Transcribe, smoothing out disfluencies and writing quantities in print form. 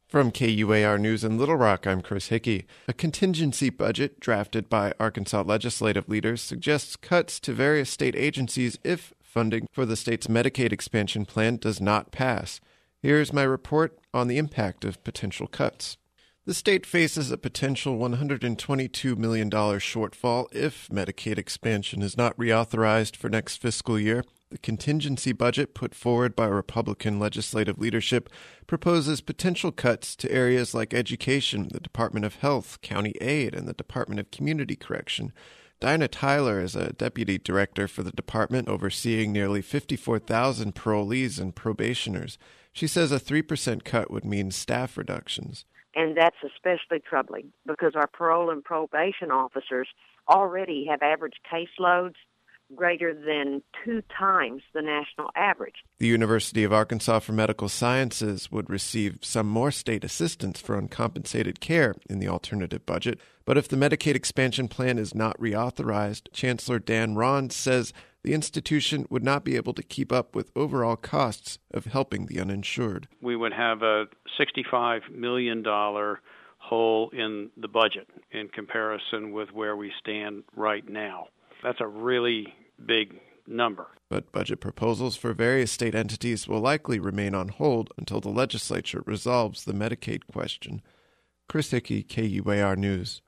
From KUAR News in Little Rock, I'm Chris Hickey. A contingency budget drafted by Arkansas legislative leaders suggests cuts to various state agencies if funding for the state's Medicaid expansion plan does not pass. Here's my report on the impact of potential cuts. The state faces a potential $122 million shortfall if Medicaid expansion is not reauthorized for next fiscal year. The contingency budget put forward by Republican legislative leadership proposes potential cuts to areas like education, the Department of Health, county aid, and the Department of Community Correction. Dinah Tyler is a deputy director for the department overseeing nearly 54,000 parolees and probationers. She says a 3% cut would mean staff reductions. And that's especially troubling because our parole and probation officers already have average caseloads greater than 2 times the national average. The University of Arkansas for Medical Sciences would receive some more state assistance for uncompensated care in the alternative budget. But if the Medicaid expansion plan is not reauthorized, Chancellor Dan Ron says the institution would not be able to keep up with overall costs of helping the uninsured. We would have a $65 million hole in the budget in comparison with where we stand right now. That's a really big number. But budget proposals for various state entities will likely remain on hold until the legislature resolves the Medicaid question. Chris Hickey, KUAR News.